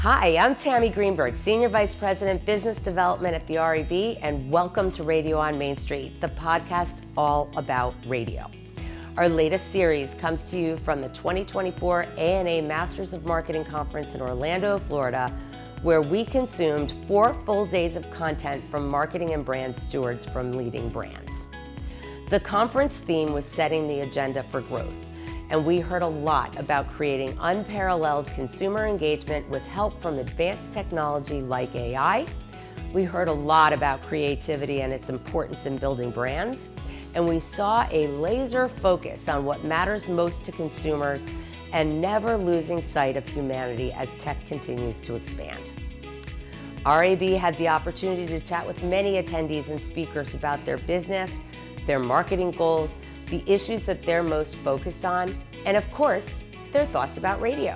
Hi, I'm Tammy Greenberg, Senior Vice President, Business Development at the REB, and welcome to Radio on Main Street, the podcast all about radio. Our latest series comes to you from the 2024 ANA Masters of Marketing Conference in Orlando, Florida, where we consumed 4 full days of content from marketing and brand stewards from leading brands. The conference theme was setting the agenda for growth, and we heard a lot about creating unparalleled consumer engagement with help from advanced technology like AI. We heard a lot about creativity and its importance in building brands, and we saw a laser focus on what matters most to consumers and never losing sight of humanity as tech continues to expand. RAB had the opportunity to chat with many attendees and speakers about their business, their marketing goals, the issues that they're most focused on, and of course, their thoughts about radio.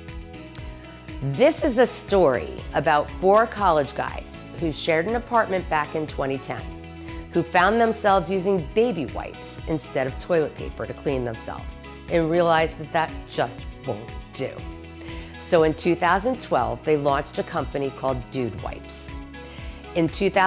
This is a story about 4 college guys who shared an apartment back in 2010, who found themselves using baby wipes instead of toilet paper to clean themselves, and realized that that just won't do. So in 2012, they launched a company called Dude Wipes. In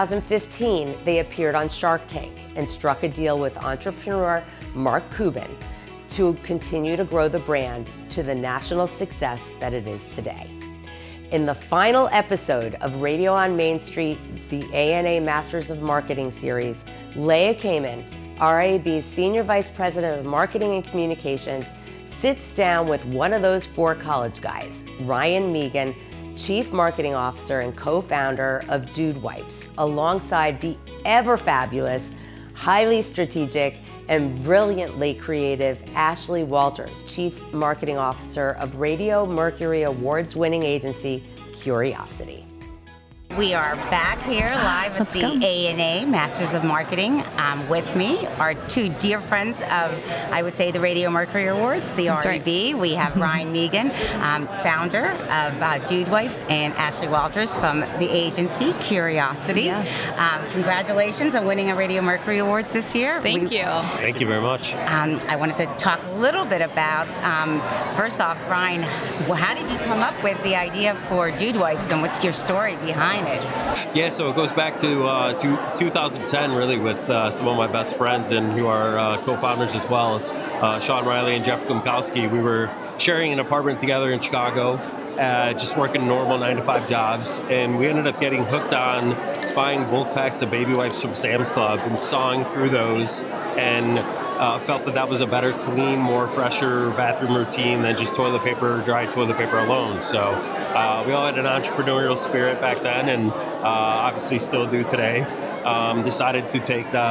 2015, they appeared on Shark Tank and struck a deal with entrepreneur Mark Cuban to continue to grow the brand to the national success that it is today. In the final episode of Radio on Main Street, the ANA Masters of Marketing series, Leah Kamin, RAB's Senior Vice President of Marketing and Communications, sits down with one of those 4 college guys, Ryan Megan, Chief Marketing Officer and co-founder of Dude Wipes, alongside the ever-fabulous, highly strategic, and brilliantly creative Ashley Walters, Chief Marketing Officer of Radio Mercury Awards-winning agency, Curiosity. We are back here live at the ANA Masters of Marketing. With me are 2 dear friends of, I would say, the Radio Mercury Awards, the REB. Right. We have Ryan Megan, founder of Dude Wipes, and Ashley Walters from the agency, Curiosity. Yes. Congratulations on winning a Radio Mercury Awards this year. Thank you. Thank you very much. I wanted to talk a little bit about, first off, Ryan, how did you come up with the idea for Dude Wipes, and what's your story behind it? Yeah, so it goes back to 2010, really, with some of my best friends and who are co-founders as well, Sean Riley and Jeff Gumkowski. We were sharing an apartment together in Chicago, just working normal 9-to-5 jobs, and we ended up getting hooked on buying bulk packs of baby wipes from Sam's Club and sawing through those, and felt that was a better, clean, more fresher bathroom routine than just toilet paper, dry toilet paper alone. So we all had an entrepreneurial spirit back then, and obviously still do today. Decided to take the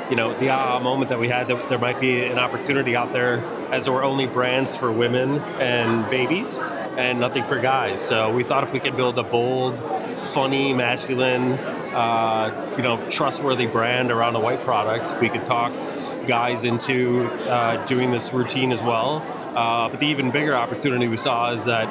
aha moment that we had, that there might be an opportunity out there, as there were only brands for women and babies and nothing for guys. So we thought if we could build a bold, funny, masculine, trustworthy brand around a white product, we could talk guys into doing this routine as well. But the even bigger opportunity we saw is that,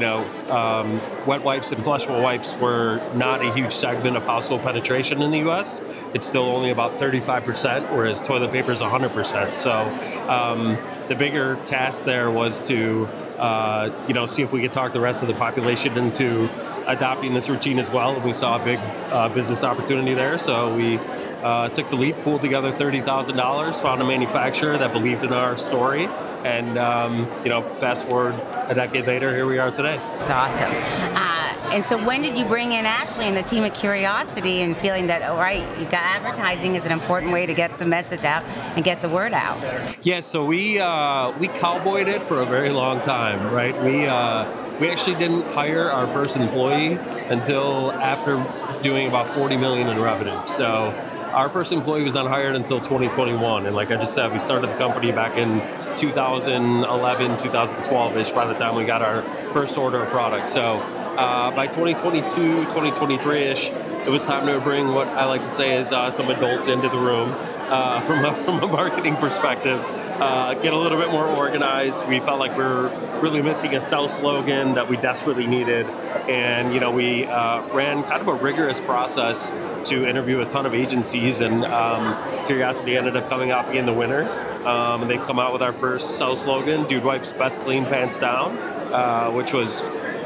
wet wipes and flushable wipes were not a huge segment of household penetration in the U.S. It's still only about 35%, whereas toilet paper is 100%. So the bigger task there was to, see if we could talk the rest of the population into adopting this routine as well. And we saw a big business opportunity there. So we took the leap, pulled together $30,000, found a manufacturer that believed in our story, and fast forward a decade later, here we are today. It's awesome. And so when did you bring in Ashley and the team at Curiosity, and feeling that, all right, you got advertising is an important way to get the message out and get the word out? Yeah, so we cowboyed it for a very long time, right? We actually didn't hire our first employee until after doing about $40 million in revenue. So our first employee was not hired until 2021. And like I just said, we started the company back in 2011, 2012-ish by the time we got our first order of product. So by 2022, 2023-ish, it was time to bring what I like to say is some adults into the room. From a marketing perspective, get a little bit more organized. We felt like we were really missing a sell slogan that we desperately needed. And, we ran kind of a rigorous process to interview a ton of agencies, and Curiosity ended up coming out being the winner. And they've come out with our first sell slogan, Dude Wipes Best Clean Pants Down, which was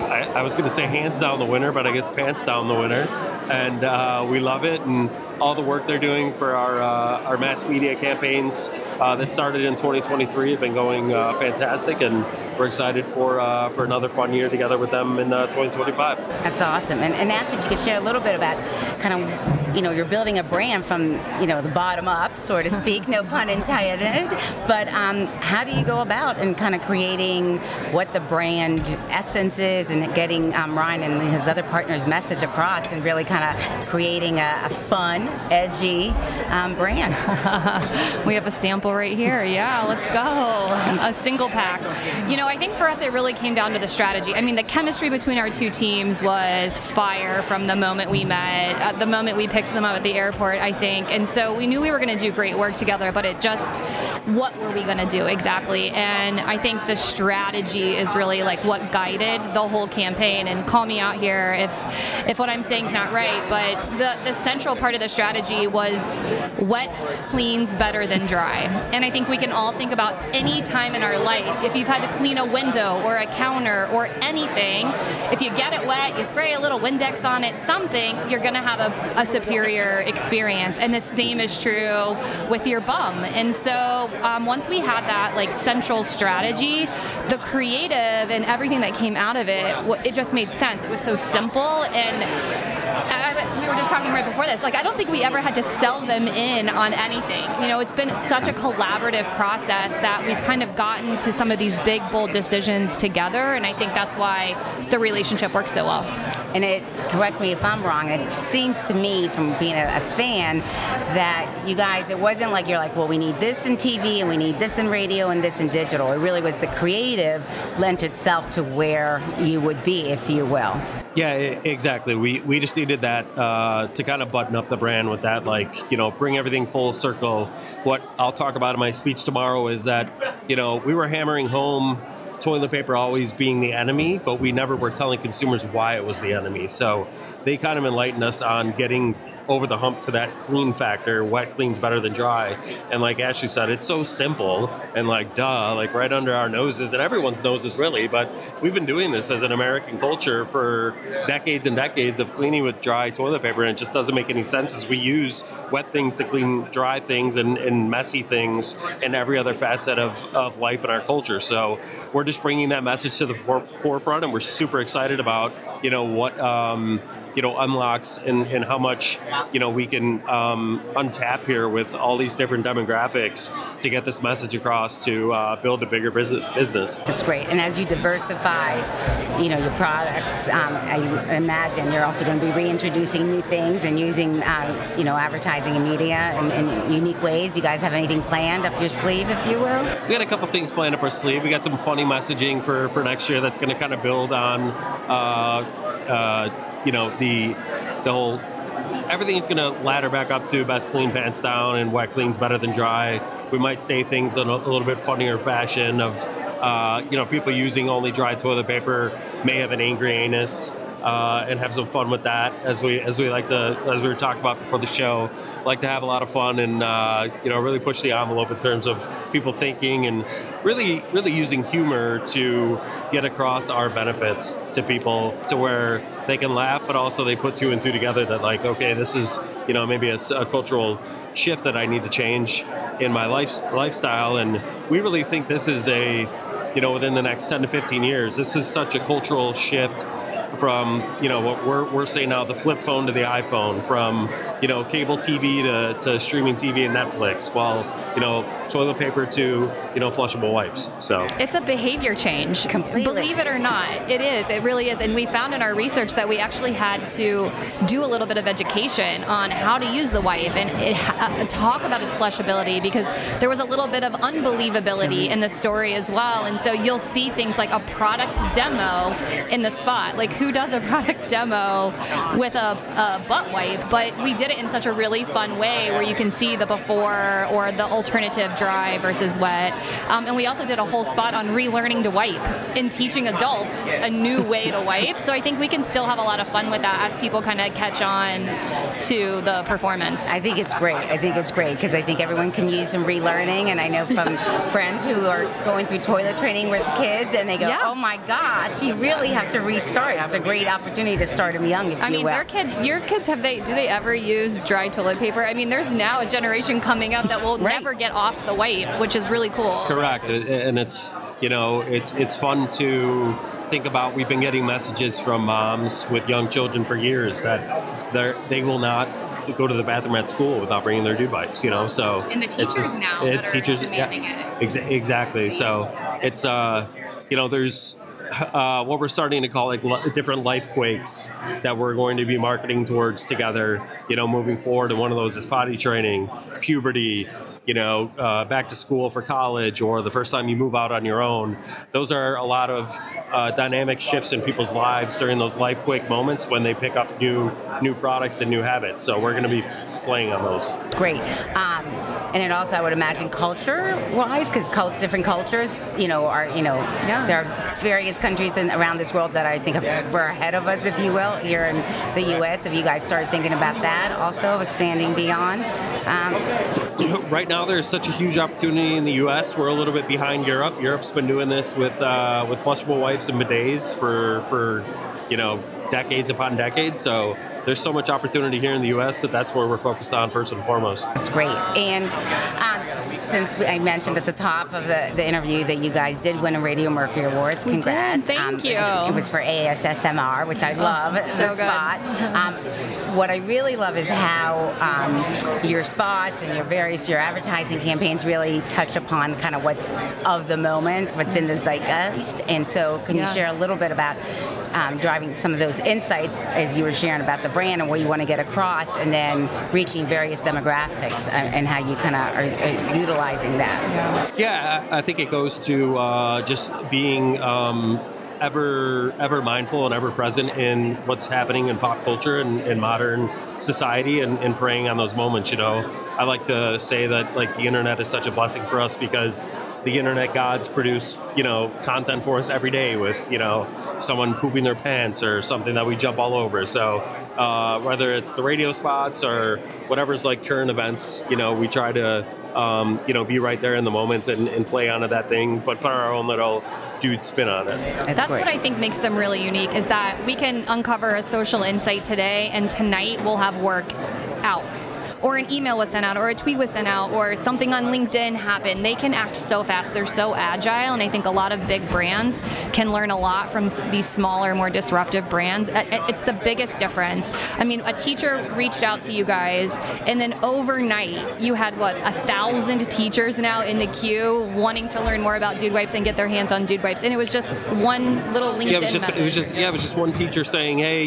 I was going to say hands down the winner, but I guess pants down the winner. And we love it, and all the work they're doing for our mass media campaigns that started in 2023 have been going fantastic, and we're excited for another fun year together with them in 2025. That's awesome. And Ashley, if you could share a little bit about kind of, you're building a brand from, the bottom up, so to speak, no pun intended, but how do you go about and kind of creating what the brand essence is and getting Ryan and his other partners' message across and really kind of creating a fun, edgy brand? We have a sample right here. Yeah, let's go. A single pack. I think for us it really came down to the strategy. I mean, the chemistry between our two teams was fire from the moment we met, the moment we picked them up at the airport, I think. And so we knew we were going to do great work together, but what were we going to do exactly? And I think the strategy is really like what guided the whole campaign. And call me out here if what I'm saying is not right, but the central part of the strategy was wet cleans better than dry. And I think we can all think about any time in our life, if you've had to clean a window or a counter or anything, if you get it wet, you spray a little Windex on it, something, you're going to have a superior experience. And the same is true with your bum. And so once we had that like central strategy, the creative and everything that came out of it just made sense. It was so simple, and we were just talking right before this, I don't think we ever had to sell them in on anything. It's been such a collaborative process that we've kind of gotten to some of these big, bold decisions together, and I think that's why the relationship works so well. And correct me if I'm wrong, it seems to me from being a fan that you guys, it wasn't like you're like, well, we need this in TV and we need this in radio and this in digital. It really was the creative lent itself to where you would be, if you will. Yeah, exactly. We just needed that to kind of button up the brand with that, bring everything full circle. What I'll talk about in my speech tomorrow is that, we were hammering home toilet paper always being the enemy, but we never were telling consumers why it was the enemy. So they kind of enlightened us on getting over the hump to that clean factor. Wet cleans better than dry. And like Ashley said, it's so simple and right under our noses and everyone's noses really. But we've been doing this as an American culture for decades and decades of cleaning with dry toilet paper, and it just doesn't make any sense as we use wet things to clean dry things and messy things and every other facet of life in our culture. So we're just bringing that message to the forefront, and we're super excited about what unlocks and how much we can untap here with all these different demographics to get this message across to build a bigger business. That's great. And as you diversify, your products, I imagine you're also going to be reintroducing new things and using, advertising and media in unique ways. Do you guys have anything planned up your sleeve, if you will? We got a couple things planned up our sleeve. We got some funny messaging for next year that's going to kind of build on, the whole. Everything's going to ladder back up to best clean pants down and wet cleans better than dry. We might say things in a little bit funnier fashion of, people using only dry toilet paper may have an angry anus, and have some fun with that as we were talking about before the show. Like to have a lot of fun and really push the envelope in terms of people thinking and really using humor to get across our benefits to people to where they can laugh, but also they put two and two together that okay, this is maybe a cultural shift that I need to change in my lifestyle. And we really think this is within the next 10 to 15 years, this is such a cultural shift from what we're saying now, the flip phone to the iPhone, from cable TV to streaming TV and Netflix, while toilet paper to flushable wipes. So it's a behavior change. Completely. Believe it or not, it is. It really is. And we found in our research that we actually had to do a little bit of education on how to use the wipe and talk about its flushability, because there was a little bit of unbelievability in the story as well. And so you'll see things like a product demo in the spot. Like, who does a product demo with a butt wipe? But we did it in such a really fun way where you can see the before or the alternative dry versus wet. And we also did a whole spot on relearning to wipe and teaching adults a new way to wipe. So I think we can still have a lot of fun with that as people kind of catch on to the performance. I think it's great. Because I think everyone can use some relearning, and I know from friends who are going through toilet training with kids, and they go, "Oh my gosh, you really have to restart." It's a great opportunity to start them young, if you will. Their kids, your kids, do they ever use dry toilet paper? I mean, there's now a generation coming up that will never get off the wipe, which is really cool. Correct, and it's it's fun to think about. We've been getting messages from moms with young children for years that they will not go to the bathroom at school without bringing their dude wipes, So and the teachers now that are demanding it. Exactly. So it's there's what we're starting to call like different life quakes that we're going to be marketing towards together, moving forward. And one of those is potty training, puberty, back to school for college, or the first time you move out on your own. Those are a lot of dynamic shifts in people's lives during those life quake moments when they pick up new products and new habits. So we're going to be playing on those. Great. And it also, I would imagine, culture-wise, because different cultures, there are various countries around this world that I think were ahead of us, if you will, here in the U.S. Have you guys started thinking about that also, expanding beyond? Right now, there's such a huge opportunity in the U.S. We're a little bit behind Europe. Europe's been doing this with flushable wipes and bidets for decades upon decades. So there's so much opportunity here in the U.S. that's where we're focused on first and foremost. That's great. And since I mentioned at the top of the interview that you guys did win a Radio Mercury Awards, congrats. Thank you. It was for ASSMR, which I love. So the spot. What I really love is how your spots and your advertising campaigns really touch upon kind of what's of the moment, what's in the zeitgeist. And so can you share a little bit about driving some of those insights as you were sharing about the brand and what you want to get across, and then reaching various demographics and how you kind of are utilizing that? Yeah, I think it goes to just being ever mindful and ever present in what's happening in pop culture and in modern society, and preying on those moments. I like to say that the internet is such a blessing for us because the internet gods produce content for us every day with someone pooping their pants or something that we jump all over. So whether it's the radio spots or whatever's current events, we try to be right there in the moment and play onto that thing, but put our own little dude spin on it. That's what I think makes them really unique, is that we can uncover a social insight today, and tonight we'll have work out. Or an email was sent out, or a tweet was sent out, or something on LinkedIn happened. They can act so fast. They're so agile, and I think a lot of big brands can learn a lot from these smaller, more disruptive brands. It's the biggest difference. I mean, a teacher reached out to you guys, and then overnight, you had, 1,000 teachers now in the queue wanting to learn more about Dude Wipes and get their hands on Dude Wipes, and it was just one little LinkedIn message. It was just one teacher saying, hey,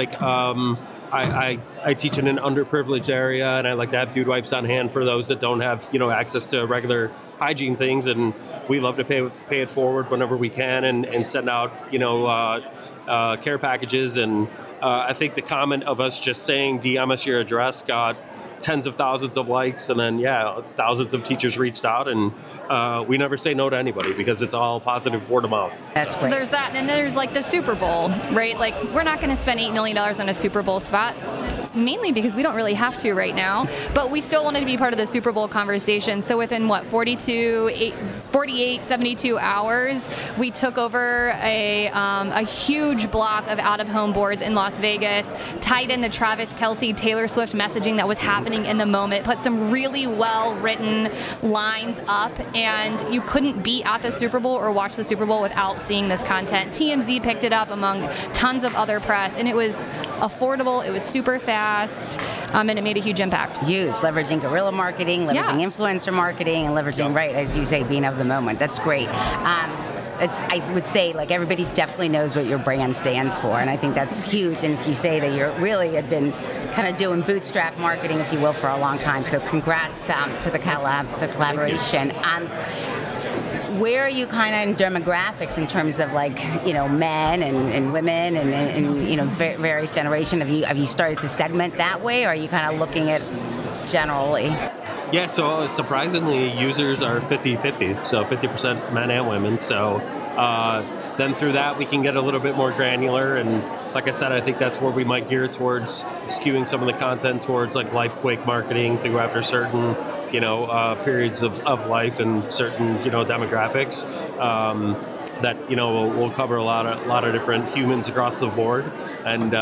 I teach in an underprivileged area, and I like to have Dude Wipes on hand for those that don't have, access to regular hygiene things, and we love to pay it forward whenever we can and send out, care packages. And I think the comment of us just saying, DM us your address got tens of thousands of likes, and then thousands of teachers reached out, and we never say no to anybody because it's all positive word of mouth. That's great. So there's that, and then there's the Super Bowl, right? We're not going to spend $8 million on a Super Bowl spot, mainly because we don't really have to right now, but we still wanted to be part of the Super Bowl conversation. So within 48, 72 hours, we took over a huge block of out-of-home boards in Las Vegas, tied in the Travis Kelce, Taylor Swift messaging that was happening in the moment, put some really well-written lines up, and you couldn't be at the Super Bowl or watch the Super Bowl without seeing this content. TMZ picked it up among tons of other press, and it was affordable, it was super fast, and it made a huge impact. Huge. Leveraging guerrilla marketing, leveraging influencer marketing, and leveraging, right, as you say, being of the moment. That's great. I would say everybody definitely knows what your brand stands for, and I think that's huge. And if you say that you're really had been kind of doing bootstrap marketing, if you will, for a long time, so congrats to the collaboration. Where are you kind of in demographics in terms of men and women and various generation? Have you started to segment that way, or are you kind of looking at generally? Yeah, so surprisingly, users are 50-50, so 50% men and women. So then through that, we can get a little bit more granular. And like I said, I think that's where we might gear towards skewing some of the content towards like LifeQuake marketing to go after certain, periods of life and certain, demographics. That will cover a lot of different humans across the board, and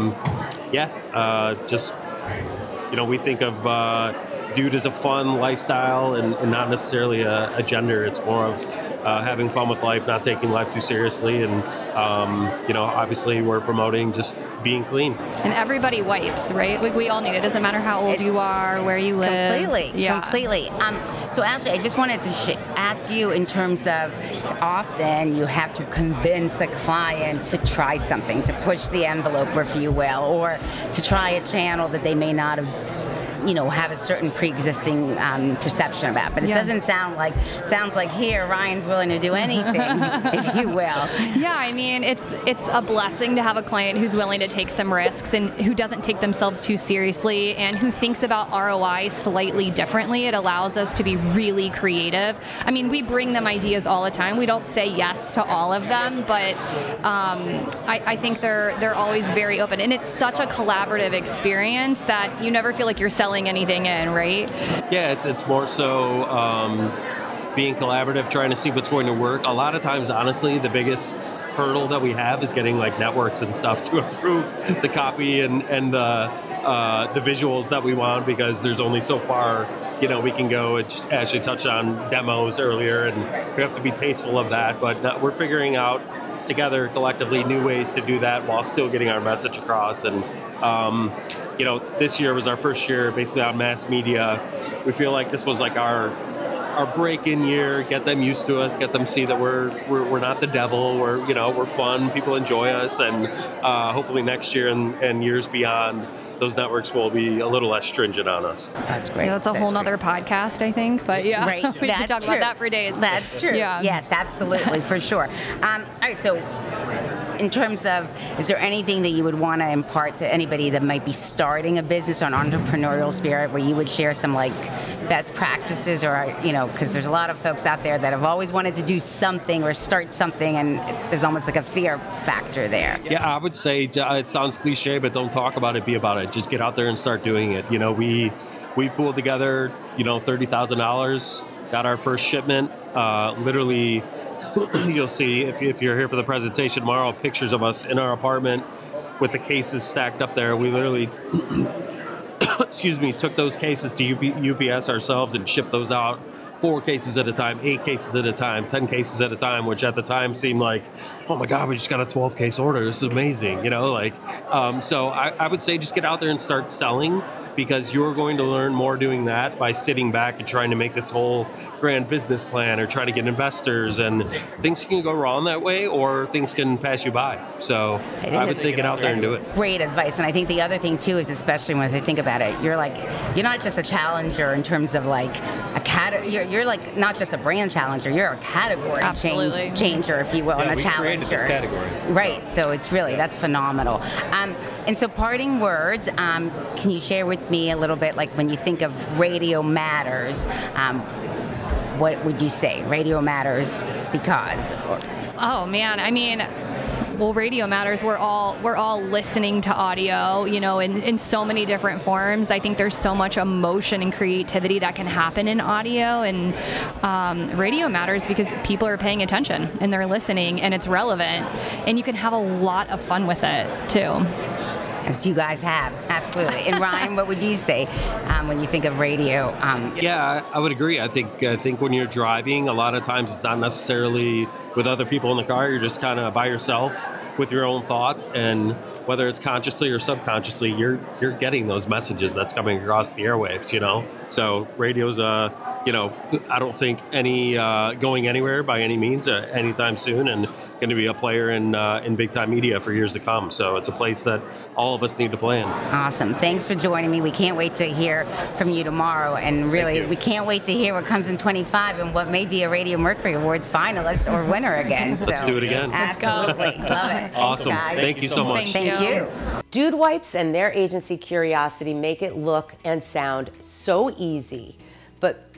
we think of dude as a fun lifestyle and not necessarily a gender. It's more of having fun with life, not taking life too seriously, and obviously we're promoting just being clean. And everybody wipes, right? We all need it. It doesn't matter how old you are, where you live. Completely. So Ashley, I just wanted to ask you in terms of often you have to convince a client to try something, to push the envelope, if you will, or to try a channel that they may not have have a certain pre-existing perception about. But it doesn't sounds like here Ryan's willing to do anything, if you will. Yeah, I mean, it's a blessing to have a client who's willing to take some risks and who doesn't take themselves too seriously and who thinks about ROI slightly differently. It allows us to be really creative. I mean, we bring them ideas all the time. We don't say yes to all of them, but I think they're always very open. And it's such a collaborative experience that you never feel like you're selling anything in, right? Yeah, it's more so being collaborative, trying to see what's going to work. A lot of times, honestly, the biggest hurdle that we have is getting like networks and stuff to approve the copy and the visuals that we want, because there's only so far we can go. It actually touched on demos earlier, and we have to be tasteful of that. But we're figuring out together collectively new ways to do that while still getting our message across. And this year was our first year basically on mass media. We feel like this was like our break-in year. Get them used to us. Get them see that we're not the devil. We're fun. People enjoy us, and hopefully next year and years beyond, those networks will be a little less stringent on us. That's great. Yeah, that's a whole nother podcast, I think. But yeah, right. we can talk about that for days. That's true. Yeah. Yes, absolutely, for sure. All right, so in terms of, is there anything that you would want to impart to anybody that might be starting a business or an entrepreneurial spirit, where you would share some like best practices, or because there's a lot of folks out there that have always wanted to do something or start something, and there's almost like a fear factor there. Yeah, I would say it sounds cliche, but don't talk about it, be about it. Just get out there and start doing it. We pulled together, $30,000, got our first shipment, literally. You'll see if you're here for the presentation tomorrow, pictures of us in our apartment with the cases stacked up there. We literally, took those cases to UPS ourselves and shipped those out 4 cases at a time, 8 cases at a time, 10 cases at a time, which at the time seemed like, oh my God, we just got a 12-case order. This is amazing, So I would say just get out there and start selling, because you're going to learn more doing that by sitting back and trying to make this whole grand business plan or trying to get investors, and things can go wrong that way, or things can pass you by. So I would say get out there and do it. Great advice. And I think the other thing too is, especially when I think about it, you're not just a challenger in terms of like a you're like not just a brand challenger, you're a category changer, if you will, and a challenger. Created this category. Right. So it's really, that's phenomenal. And so parting words, can you share with me a little bit, like when you think of Radio Matters, what would you say? Radio Matters because? Oh man, I mean, well, Radio Matters. We're all listening to audio, in so many different forms. I think there's so much emotion and creativity that can happen in audio, and Radio Matters because people are paying attention and they're listening, and it's relevant, and you can have a lot of fun with it too. As you guys have, absolutely. And Ryan, what would you say when you think of radio? Yeah, I would agree. I think when you're driving, a lot of times it's not necessarily with other people in the car. You're just kind of by yourself with your own thoughts, and whether it's consciously or subconsciously, you're getting those messages that's coming across the airwaves. So radio's I don't think any going anywhere by any means anytime soon, and going to be a player in big time media for years to come. So it's a place that all of us need to play in. Awesome. Thanks for joining me. We can't wait to hear from you tomorrow, and really we can't wait to hear what comes in 25 and what may be a Radio Mercury Awards finalist or winner again. Let's do it again. Absolutely. Love it. Awesome. Thanks, guys. Thank you so much. Thank you. Dude Wipes and their agency Curiosity make it look and sound so easy.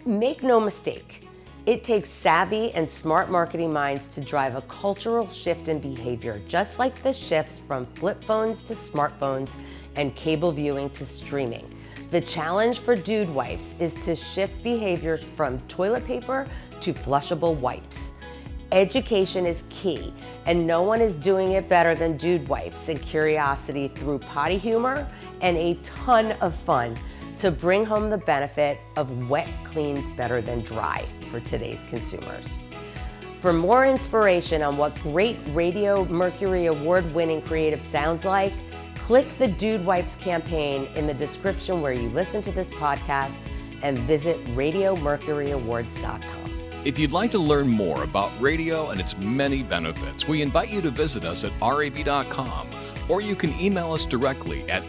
Make no mistake, it takes savvy and smart marketing minds to drive a cultural shift in behavior, just like the shifts from flip phones to smartphones and cable viewing to streaming. The challenge for Dude Wipes is to shift behaviors from toilet paper to flushable wipes. Education is key, and no one is doing it better than Dude Wipes and curiosity through potty humor and a ton of fun to bring home the benefit of wet cleans better than dry for today's consumers. For more inspiration on what great Radio Mercury Award-winning creative sounds like, click the Dude Wipes campaign in the description where you listen to this podcast and visit RadioMercuryAwards.com. If you'd like to learn more about radio and its many benefits, we invite you to visit us at rab.com, or you can email us directly at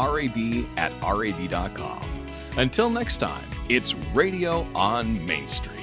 askrab@rab.com. Until next time, it's Radio on Main Street.